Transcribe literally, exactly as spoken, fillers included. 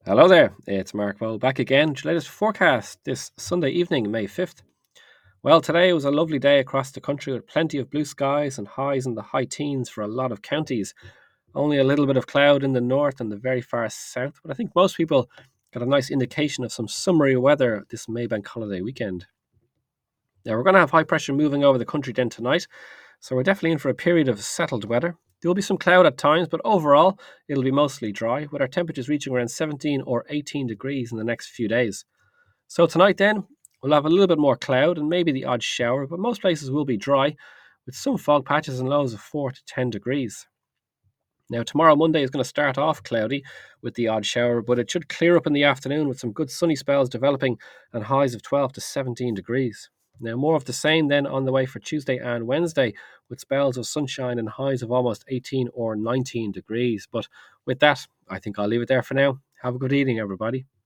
Hello there, it's Mark Vole back again with your latest forecast this Sunday evening, May fifth. Well, today was a lovely day across the country with plenty of blue skies and highs in the high teens for a lot of counties. Only a little bit of cloud in the north and the very far south, but I think most people got a nice indication of some summery weather this May Bank holiday weekend. Now, we're going to have high pressure moving over the country then tonight, so we're definitely in for a period of settled weather. There will be some cloud at times, but overall, it'll be mostly dry, with our temperatures reaching around seventeen or eighteen degrees in the next few days. So tonight, then, we'll have a little bit more cloud and maybe the odd shower, but most places will be dry, with some fog patches and lows of four to ten degrees. Now, tomorrow, Monday, is going to start off cloudy with the odd shower, but it should clear up in the afternoon with some good sunny spells developing and highs of twelve to seventeen degrees. Now, more of the same then on the way for Tuesday and Wednesday, with spells of sunshine and highs of almost eighteen or nineteen degrees. But with that, I think I'll leave it there for now. Have a good evening, everybody.